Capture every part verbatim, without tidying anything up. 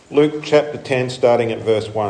Luke chapter ten, starting at verse one.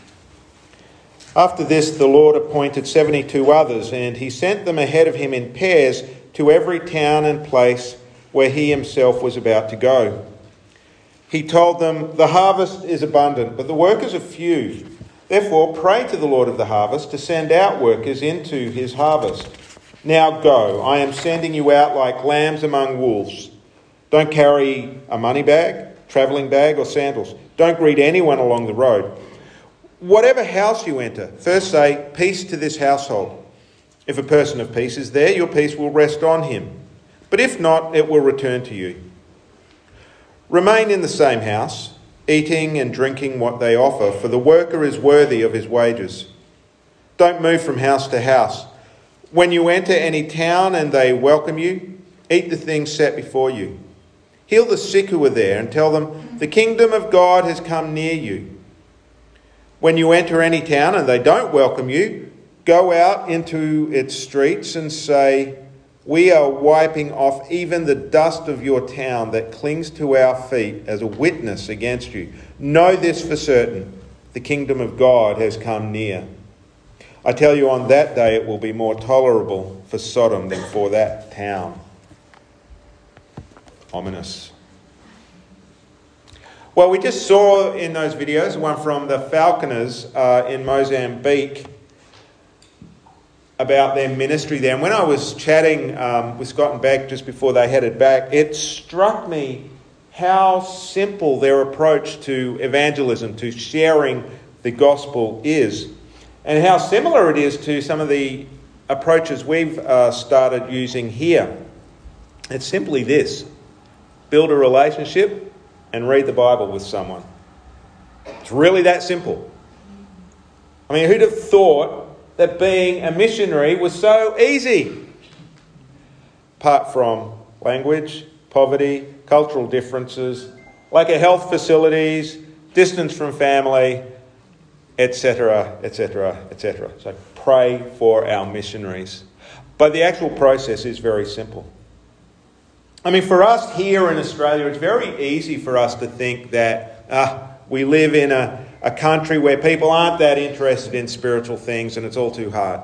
After this, the Lord appointed seventy-two others, and he sent them ahead of him in pairs to every town and place where he himself was about to go. He told them, "The harvest is abundant, but the workers are few. Therefore, pray to the Lord of the harvest to send out workers into his harvest. Now go, I am sending you out like lambs among wolves. Don't carry a money bag, travelling bag or sandals. Don't greet anyone along the road. Whatever house you enter, first say, 'Peace to this household.' If a person of peace is there, your peace will rest on him. But if not, it will return to you. Remain in the same house, eating and drinking what they offer, for the worker is worthy of his wages. Don't move from house to house. When you enter any town and they welcome you, eat the things set before you. Heal the sick who are there and tell them, 'The kingdom of God has come near you.' When you enter any town and they don't welcome you, go out into its streets and say, 'We are wiping off even the dust of your town that clings to our feet as a witness against you. Know this for certain, the kingdom of God has come near. I tell you, on that day it will be more tolerable for Sodom than for that town.'" Ominous. Well, we just saw in those videos, one from the Falconers uh, in Mozambique, about their ministry there. And when I was chatting um, with Scott and Beck just before they headed back, it struck me how simple their approach to evangelism, to sharing the gospel is, and how similar it is to some of the approaches we've uh, started using here. It's simply this: build a relationship and read the Bible with someone. It's really that simple. I mean, who'd have thought that being a missionary was so easy? Apart from language, poverty, cultural differences, lack of health facilities, distance from family, et cetera, et cetera, et cetera. So pray for our missionaries. But the actual process is very simple. I mean, for us here in Australia, it's very easy for us to think that uh, we live in a, a country where people aren't that interested in spiritual things and it's all too hard.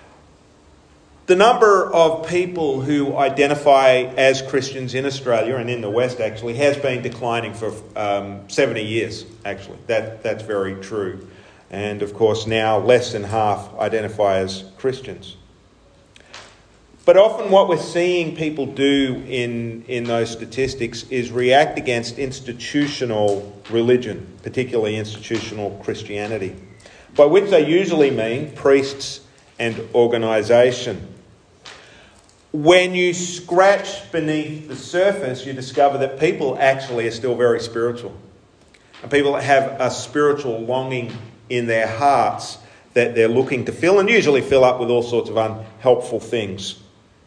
The number of people who identify as Christians in Australia, and in the West actually, has been declining for um, seventy years, actually. That, that's very true. And of course now less than half identify as Christians. But often what we're seeing people do in, in those statistics is react against institutional religion, particularly institutional Christianity, by which they usually mean priests and organisation. When you scratch beneath the surface, you discover that people actually are still very spiritual. And people have a spiritual longing in their hearts that they're looking to fill, and usually fill up with all sorts of unhelpful things.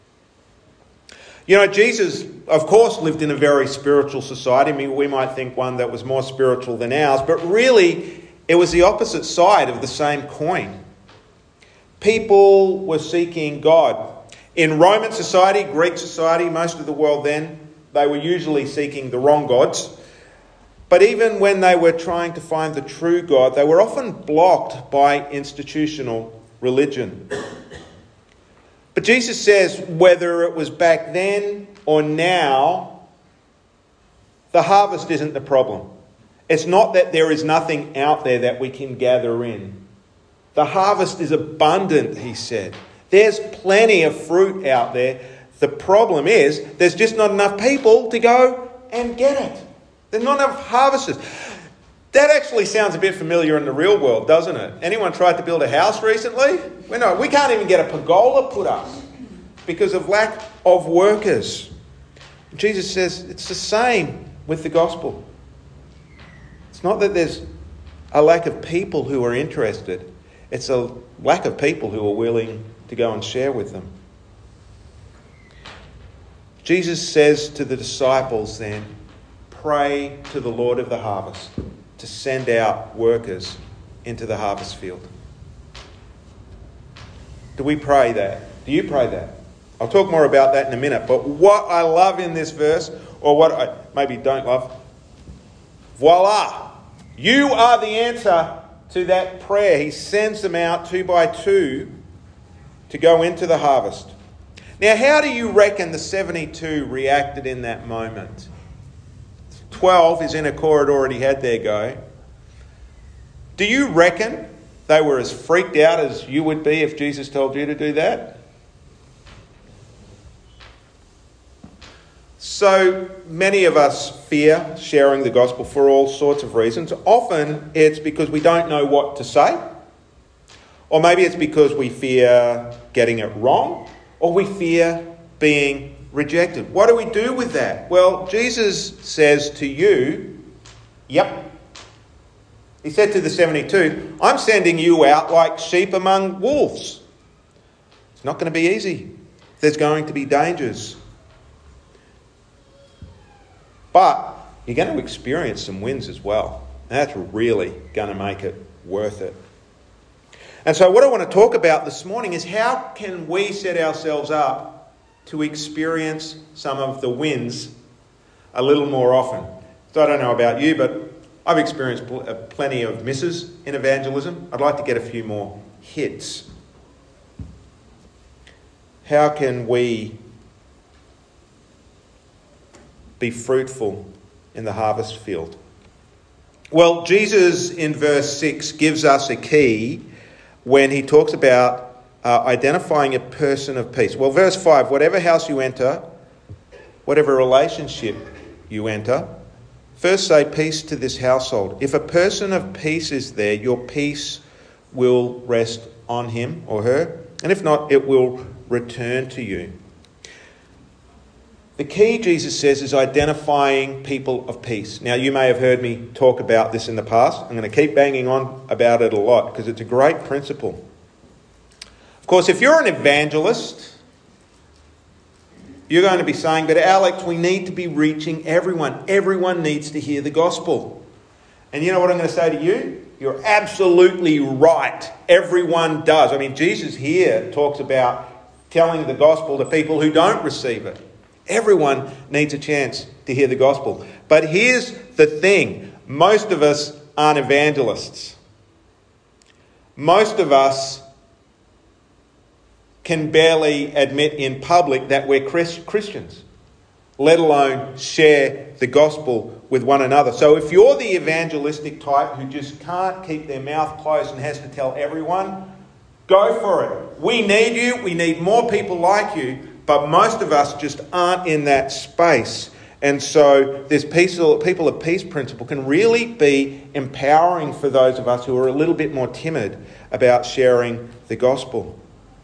You know, Jesus, of course, lived in a very spiritual society. I mean, we might think one that was more spiritual than ours, but really it was the opposite side of the same coin. People were seeking God. In Roman society, Greek society, most of the world then, they were usually seeking the wrong gods. But even when they were trying to find the true God, they were often blocked by institutional religion. But Jesus says, whether it was back then or now, the harvest isn't the problem. It's not that there is nothing out there that we can gather in. The harvest is abundant, he said. There's plenty of fruit out there. The problem is there's just not enough people to go and get it. There's not enough harvesters. That actually sounds a bit familiar in the real world, doesn't it? Anyone tried to build a house recently? We know we can't even get a pergola put up because of lack of workers. Jesus says it's the same with the gospel. It's not that there's a lack of people who are interested. It's a lack of people who are willing to go and share with them. Jesus says to the disciples then, pray to the Lord of the harvest to send out workers into the harvest field. Do we pray that? Do you pray that? I'll talk more about that in a minute. But what I love in this verse, or what I maybe don't love, voila, You are the answer to that prayer. He sends them out two by two to go into the harvest. Now, how do you reckon the seventy-two reacted in that moment? twelve is in a corridor, already had their go. Do you reckon they were as freaked out as you would be if Jesus told you to do that? So many of us fear sharing the gospel for all sorts of reasons. Often it's because we don't know what to say. Or maybe it's because we fear getting it wrong. Or we fear being rejected. What do we do with that? Well, Jesus says to you, yep. He said to the seventy-two, I'm sending you out like sheep among wolves. It's not going to be easy. There's going to be dangers. But you're going to experience some wins as well. That's really going to make it worth it. And so what I want to talk about this morning is how can we set ourselves up to experience some of the wins a little more often. So I don't know about you, but I've experienced pl- uh, plenty of misses in evangelism. I'd like to get a few more hits. How can we be fruitful in the harvest field? Well, Jesus in verse six gives us a key when he talks about uh, identifying a person of peace. Well, verse five, whatever house you enter, whatever relationship you enter, first say peace to this household. If a person of peace is there, your peace will rest on him or her, and if not, it will return to you. The key, Jesus says, is identifying people of peace. Now, you may have heard me talk about this in the past. I'm going to keep banging on about it a lot because it's a great principle. Of course, if you're an evangelist, you're going to be saying, but Alex, we need to be reaching everyone. Everyone needs to hear the gospel. And you know what I'm going to say to you? You're absolutely right. Everyone does. I mean, Jesus here talks about telling the gospel to people who don't receive it. Everyone needs a chance to hear the gospel. But here's the thing. Most of us aren't evangelists. Most of us can barely admit in public that we're Christians, let alone share the gospel with one another. So if you're the evangelistic type who just can't keep their mouth closed and has to tell everyone, go for it. We need you. We need more people like you. But most of us just aren't in that space. And so this people of peace principle can really be empowering for those of us who are a little bit more timid about sharing the gospel.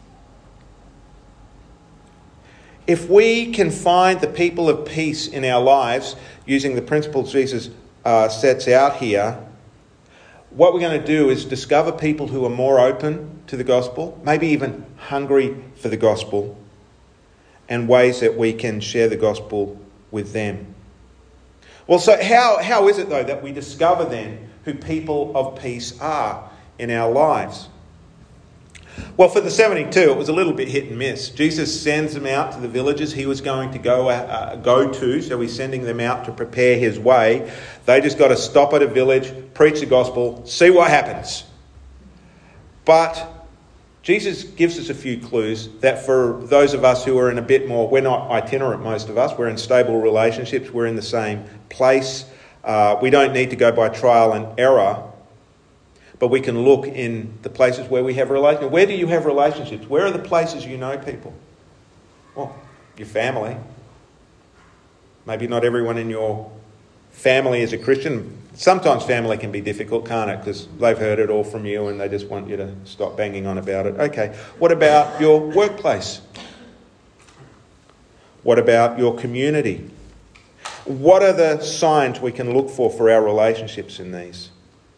If we can find the people of peace in our lives using the principles Jesus uh, sets out here, what we're going to do is discover people who are more open to the gospel, maybe even hungry for the gospel, and ways that we can share the gospel with them. Well, so how, how is it, though, that we discover then who people of peace are in our lives? Well, for the seventy-two, it was a little bit hit and miss. Jesus sends them out to the villages he was going to go, uh, go to, so he's sending them out to prepare his way. They just got to stop at a village, preach the gospel, see what happens. But Jesus gives us a few clues that for those of us who are in a bit more, we're not itinerant, most of us, we're in stable relationships, we're in the same place. Uh, we don't need to go by trial and error, but we can look in the places where we have relationships. Where do you have relationships? Where are the places you know people? Well, your family. Maybe not everyone in your family is a Christian. Sometimes family can be difficult, can't it? Because they've heard it all from you and they just want you to stop banging on about it. Okay, what about your workplace? What about your community? What are the signs we can look for for our relationships in these?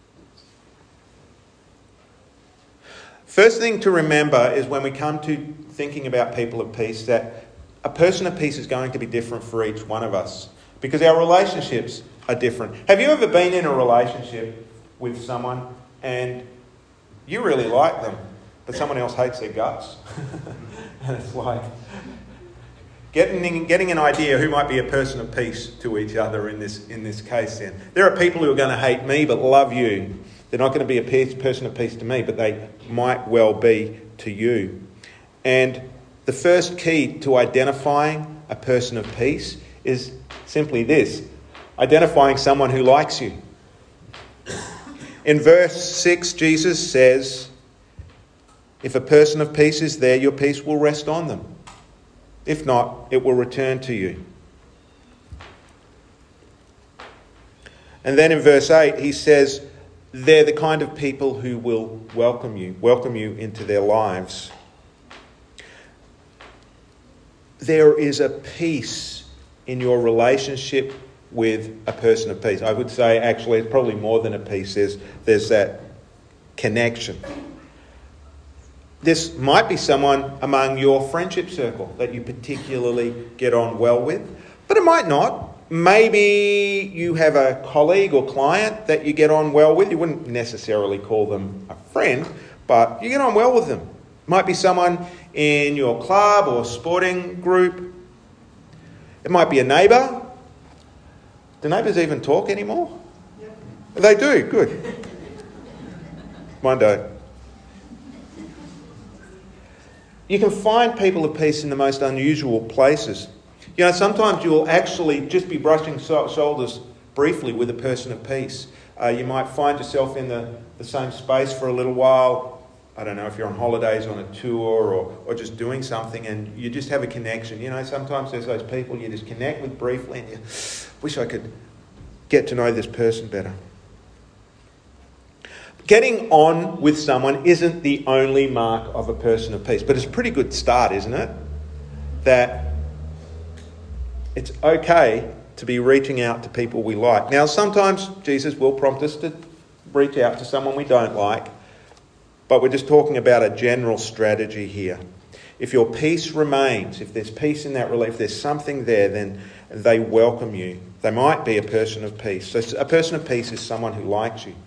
First thing to remember is when we come to thinking about people of peace, that a person of peace is going to be different for each one of us because our relationships are different. Have you ever been in a relationship with someone and you really like them, but someone else hates their guts? And it's like, Getting, getting an idea who might be a person of peace to each other in this, in this case then. There are people who are going to hate me but love you. They're not going to be a peace, person of peace to me, but they might well be to you. And the first key to identifying a person of peace is simply this: identifying someone who likes you. In verse six, Jesus says, if a person of peace is there, your peace will rest on them. If not, it will return to you. And then in verse eight, he says, they're the kind of people who will welcome you, welcome you into their lives. There is a peace in your relationship with a person of peace. I would say actually it's probably more than a peace. There's, there's that connection. This might be someone among your friendship circle that you particularly get on well with, but it might not. Maybe you have a colleague or client that you get on well with. You wouldn't necessarily call them a friend, but you get on well with them. It might be someone in your club or sporting group. It might be a neighbour. Do neighbours even talk anymore? Yep. They do, good. Mine don't. You can find people of peace in the most unusual places. You know, sometimes you'll actually just be brushing so- shoulders briefly with a person of peace. Uh, you might find yourself in the, the same space for a little while. I don't know if you're on holidays, on a tour, or, or just doing something, and you just have a connection. You know, sometimes there's those people you just connect with briefly and you wish I could get to know this person better. Getting on with someone isn't the only mark of a person of peace, but it's a pretty good start, isn't it? That it's okay to be reaching out to people we like. Now, sometimes Jesus will prompt us to reach out to someone we don't like, but we're just talking about a general strategy here. If your peace remains, if there's peace in that relationship, if there's something there, then they welcome you. They might be a person of peace. So a person of peace is someone who likes you.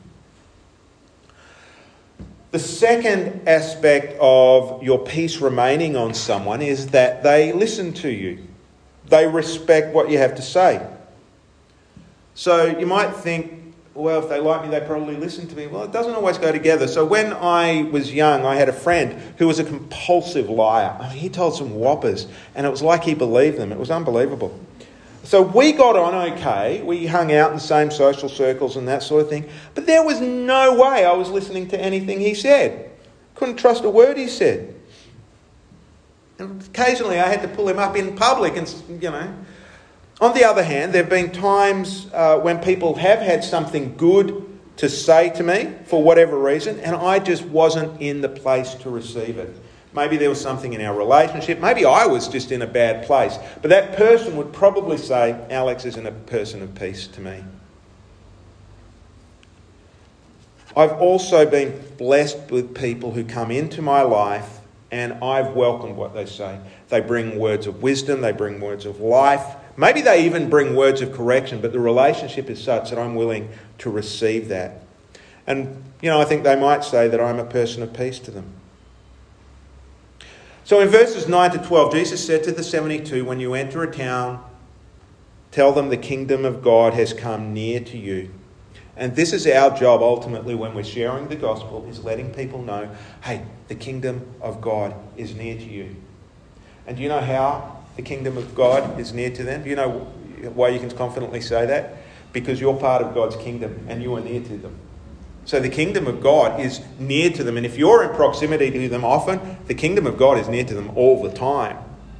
The second aspect of your peace remaining on someone is that they listen to you. They respect what you have to say. So you might think, well, if they like me, they probably listen to me. Well, it doesn't always go together. So when I was young, I had a friend who was a compulsive liar. I mean, he told some whoppers, and it was like he believed them. It was unbelievable. So we got on okay. We hung out in the same social circles and that sort of thing. But there was no way I was listening to anything he said. Couldn't trust a word he said. And occasionally I had to pull him up in public and, you know. On the other hand, there have been times uh, when people have had something good to say to me for whatever reason, and I just wasn't in the place to receive it. Maybe there was something in our relationship. Maybe I was just in a bad place. But that person would probably say, Alex isn't a person of peace to me. I've also been blessed with people who come into my life and I've welcomed what they say. They bring words of wisdom. They bring words of life. Maybe they even bring words of correction, but the relationship is such that I'm willing to receive that. And, you know, I think they might say that I'm a person of peace to them. So in verses nine to twelve, Jesus said to the seventy-two, when you enter a town, tell them the kingdom of God has come near to you. And this is our job ultimately when we're sharing the gospel, is letting people know, hey, the kingdom of God is near to you. And do you know how the kingdom of God is near to them? Do you know why you can confidently say that? Because you're part of God's kingdom and you are near to them. So the kingdom of God is near to them. And if you're in proximity to them often, the kingdom of God is near to them all the time.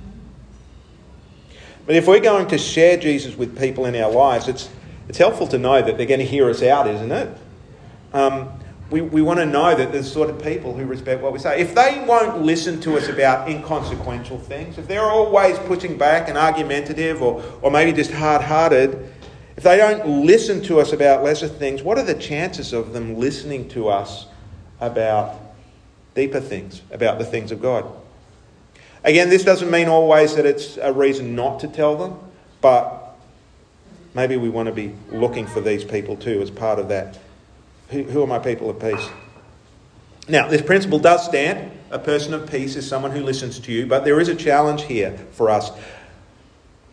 But if we're going to share Jesus with people in our lives, it's it's helpful to know that they're going to hear us out, isn't it? Um, we, we want to know that there's sort of people who respect what we say. If they won't listen to us about inconsequential things, if they're always pushing back and argumentative or, or maybe just hard-hearted, if they don't listen to us about lesser things, what are the chances of them listening to us about deeper things, about the things of God? Again, this doesn't mean always that it's a reason not to tell them, but maybe we want to be looking for these people too as part of that. Who, who are my people of peace? Now, this principle does stand. A person of peace is someone who listens to you, but there is a challenge here for us.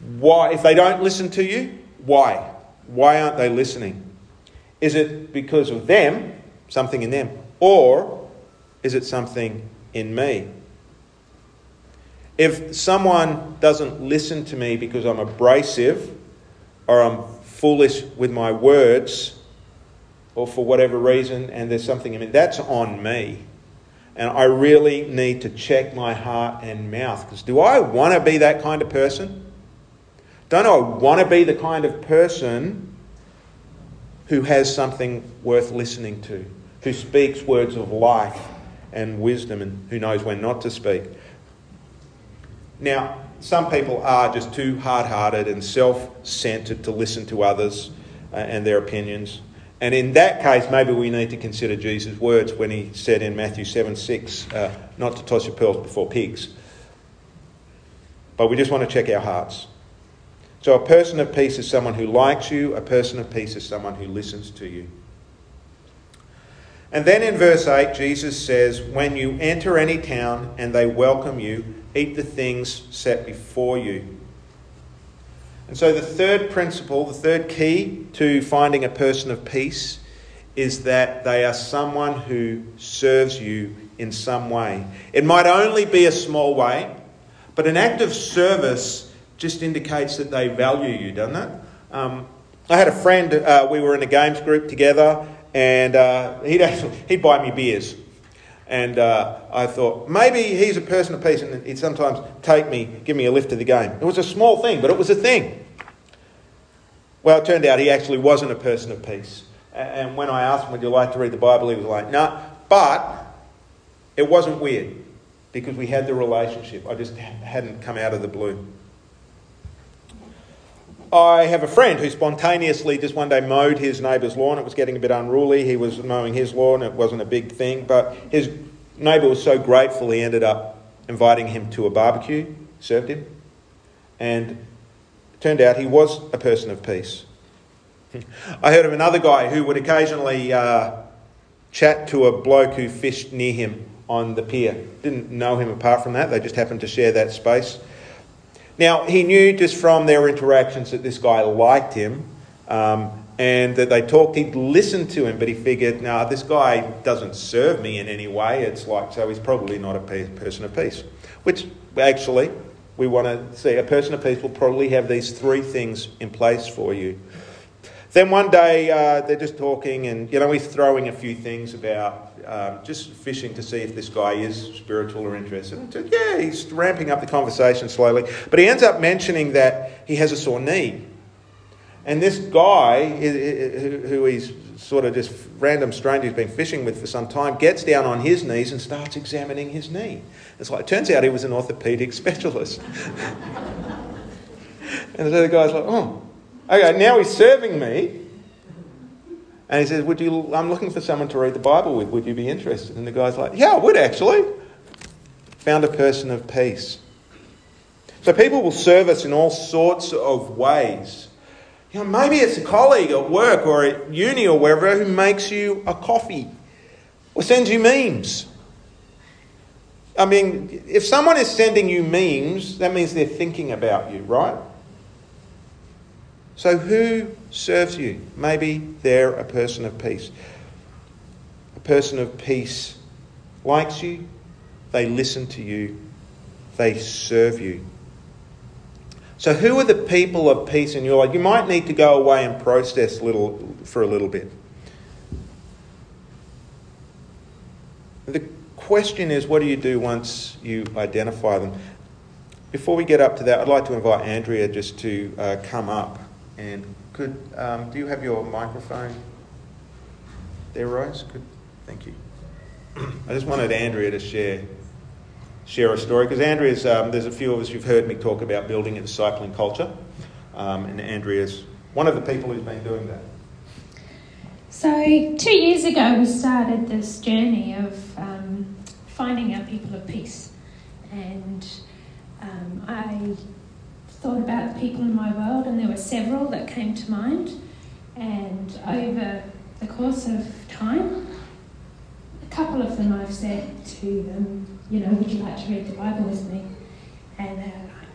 Why, if they don't listen to you, why? Why aren't they listening? Is it because of them, something in them, or is it something in me? If someone doesn't listen to me because I'm abrasive or I'm foolish with my words or for whatever reason and there's something in me, that's on me. And I really need to check my heart and mouth, because do I want to be that kind of person? Don't I want to be the kind of person who has something worth listening to, who speaks words of life and wisdom and who knows when not to speak? Now, some people are just too hard-hearted and self-centered to listen to others uh, and their opinions. And in that case, maybe we need to consider Jesus' words when he said in Matthew seven six, uh, not to toss your pearls before pigs. But we just want to check our hearts. So a person of peace is someone who likes you. A person of peace is someone who listens to you. And then in verse eight, Jesus says, when you enter any town and they welcome you, eat the things set before you. And so the third principle, the third key to finding a person of peace is that they are someone who serves you in some way. It might only be a small way, but an act of service just indicates that they value you, doesn't it? Um, I had a friend, uh, we were in a games group together, and uh, he'd actually, he'd buy me beers. And uh, I thought, maybe he's a person of peace, and he'd sometimes take me, give me a lift to the game. It was a small thing, but it was a thing. Well, it turned out he actually wasn't a person of peace. And when I asked him, would you like to read the Bible? He was like, no. Nah. But it wasn't weird, because we had the relationship. I just hadn't come out of the blue. I have a friend who spontaneously just one day mowed his neighbour's lawn. It was getting a bit unruly. He was mowing his lawn. It wasn't a big thing. But his neighbour was so grateful he ended up inviting him to a barbecue, served him. And it turned out he was a person of peace. I heard of another guy who would occasionally uh, chat to a bloke who fished near him on the pier. Didn't know him apart from that. They just happened to share that space. Now, he knew just from their interactions that this guy liked him um, and that they talked. He'd listened to him, but he figured, no, nah, this guy doesn't serve me in any way. It's like, so he's probably not a person of peace. Which, actually, we want to see. A person of peace will probably have these three things in place for you. Then one day, uh, they're just talking and, you know, he's throwing a few things about um, just fishing to see if this guy is spiritual or interested. And so, yeah, he's ramping up the conversation slowly. But he ends up mentioning that he has a sore knee. And this guy, who he's sort of just random stranger he's been fishing with for some time, gets down on his knees and starts examining his knee. It's like, it turns out he was an orthopaedic specialist. And so the guy's like, oh, okay, now he's serving me. And he says, "Would you? I'm looking for someone to read the Bible with. Would you be interested?" And the guy's like, "Yeah, I would actually." Found a person of peace. So people will serve us in all sorts of ways. You know, maybe it's a colleague at work or at uni or wherever who makes you a coffee or sends you memes. I mean, if someone is sending you memes, that means they're thinking about you, right? So who serves you? Maybe they're a person of peace. A person of peace likes you, they listen to you, they serve you. So who are the people of peace in your life? You might need to go away and process little for a little bit. The question is, what do you do once you identify them? Before we get up to that, I'd like to invite Andrea just to uh, come up. And could um, do you have your microphone there, Rose? Good, thank you. I just wanted Andrea to share share a story, because Andrea's um, there's a few of us who've heard me talk about building a discipling culture, um, and Andrea's one of the people who's been doing that. So two years ago, we started this journey of um, finding our people of peace, and um, I. thought about the people in my world, and there were several that came to mind. And over the course of time, a couple of them I've said to them, you know, would you like to read the Bible with me? And they're like, yes.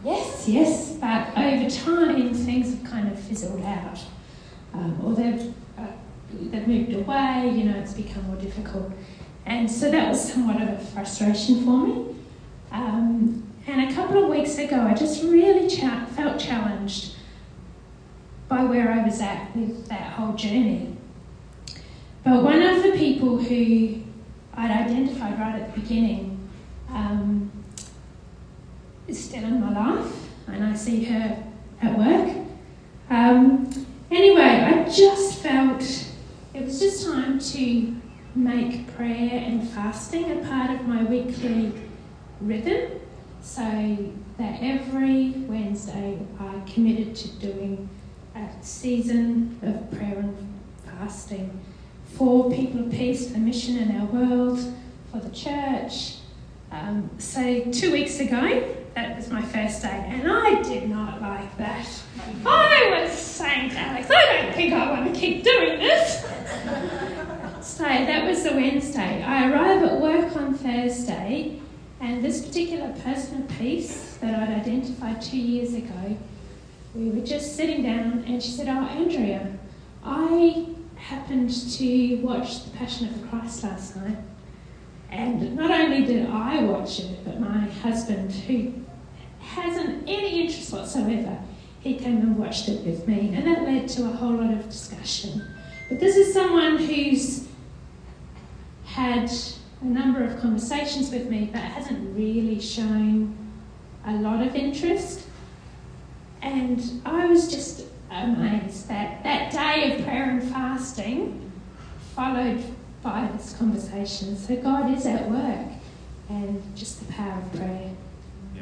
starts, yes, but over time things have kind of fizzled out, um, or they've uh, they've moved away. You know, it's become more difficult, and so that was somewhat of a frustration for me. Um, and a couple of weeks ago, I just really cha- felt challenged by where I was at with that whole journey. But one of the people who I'd identified right at the beginning um, is still in my life, and I see her at work. Um, anyway, I just felt it was just time to make prayer and fasting a part of my weekly rhythm, so that every Wednesday I committed to doing a season of prayer and fasting for people of peace, for mission in our world, for the church. Um, so two weeks ago, that was my first day, and I did not like that. I was saying to Alex, I don't think I want to keep doing this. So that was the Wednesday. I arrive at work on Thursday, and this particular person of peace that I'd identified two years ago, we were just sitting down, and she said, "Oh, Andrea, I happened to watch The Passion of the Christ last night, and not only did I watch it, but my husband, who hasn't any interest whatsoever, he came and watched it with me, and that led to a whole lot of discussion." But this is someone who's had a number of conversations with me, but hasn't really shown a lot of interest. And I was just amazed that that day of prayer and fasting followed by this conversation. So God is at work, and just the power of prayer. Yeah.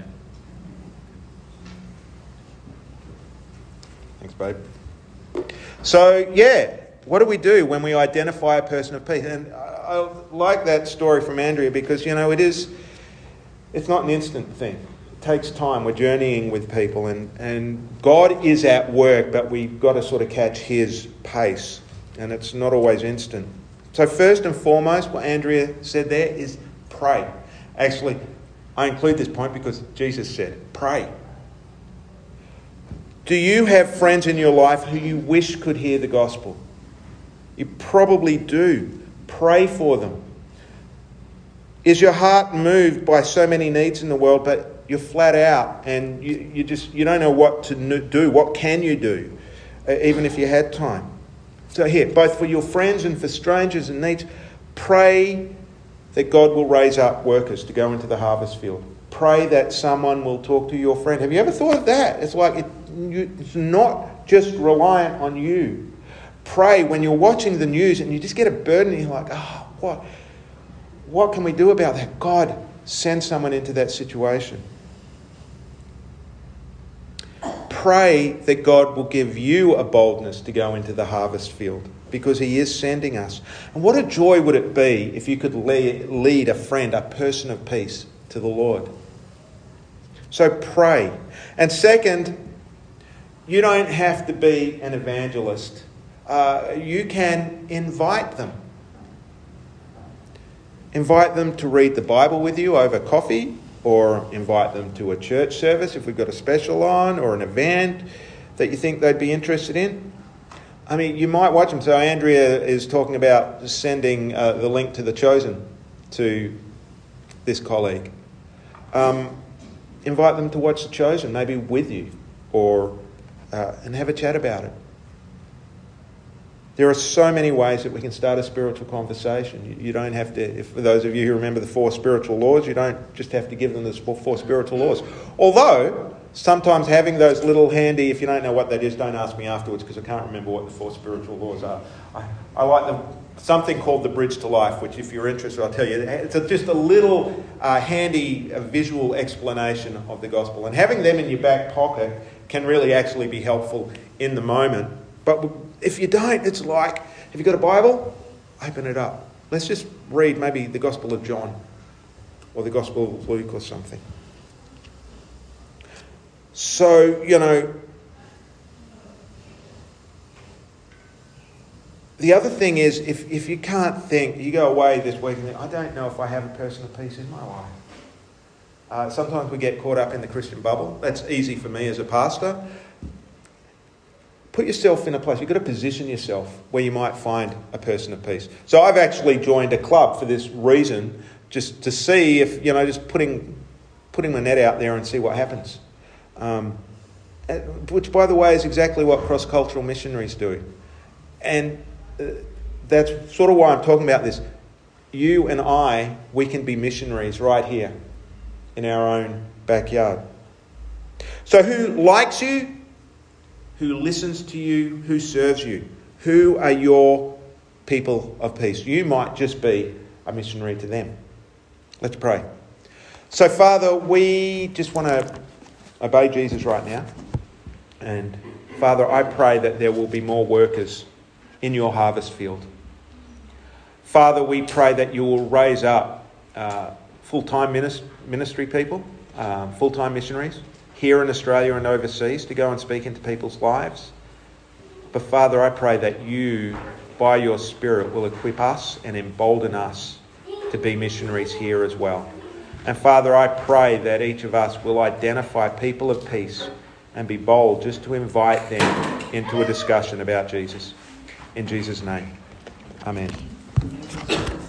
Thanks, babe. So, yeah, what do we do when we identify a person of peace? And I, I like that story from Andrea because, you know, it is, it's not an instant thing. It takes time. We're journeying with people, and, and God is at work, but we've got to sort of catch his pace, and it's not always instant. So first and foremost, what Andrea said there is pray. Actually, I include this point because Jesus said, pray. Do you have friends in your life who you wish could hear the gospel? You probably do. Pray for them. Is your heart moved by so many needs in the world, but you're flat out and you, you just you don't know what to do? What can you do, uh, even if you had time? So here, both for your friends and for strangers in need, pray that God will raise up workers to go into the harvest field. Pray that someone will talk to your friend. Have you ever thought of that? It's like it, you, it's not just reliant on you. Pray when you're watching the news and you just get a burden and you're like, oh, what, what can we do about that? God, send someone into that situation. Pray that God will give you a boldness to go into the harvest field because he is sending us. And what a joy would it be if you could lead, lead a friend, a person of peace to the Lord. So pray. And second, you don't have to be an evangelist. Uh, you can invite them. Invite them to read the Bible with you over coffee, or invite them to a church service if we've got a special on, or an event that you think they'd be interested in. I mean, you might watch them. So Andrea is talking about sending uh, the link to The Chosen to this colleague. Um, invite them to watch The Chosen, maybe with you, or uh, and have a chat about it. There are so many ways that we can start a spiritual conversation. You, you don't have to, if, for those of you who remember the four spiritual laws, you don't just have to give them the four spiritual laws. Although, sometimes having those little handy, if you don't know what that is, don't ask me afterwards because I can't remember what the four spiritual laws are. I, I like them, something called the Bridge to Life, which if you're interested, I'll tell you. It's a, just a little uh, handy uh, visual explanation of the gospel. And having them in your back pocket can really actually be helpful in the moment. But if you don't, it's like, have you got a Bible? Open it up. Let's just read maybe the Gospel of John or the Gospel of Luke or something. So, you know, the other thing is, if, if you can't think, you go away this week and think, I don't know if I have a person of peace in my life. Uh, sometimes we get caught up in the Christian bubble. That's easy for me as a pastor. Put yourself in a place. You've got to position yourself where you might find a person of peace. So I've actually joined a club for this reason, just to see if, you know, just putting putting my net out there and see what happens. Um, which, by the way, is exactly what cross-cultural missionaries do. And uh, that's sort of why I'm talking about this. You and I, we can be missionaries right here in our own backyard. So who likes you? Who listens to you? Who serves you? Who are your people of peace? You might just be a missionary to them. Let's pray. So, Father, we just want to obey Jesus right now. And, Father, I pray that there will be more workers in your harvest field. Father, we pray that you will raise up uh, full-time ministry people, uh, full-time missionaries, here in Australia and overseas, to go and speak into people's lives. But Father, I pray that you, by your Spirit, will equip us and embolden us to be missionaries here as well. And Father, I pray that each of us will identify people of peace and be bold just to invite them into a discussion about Jesus. In Jesus' name, amen.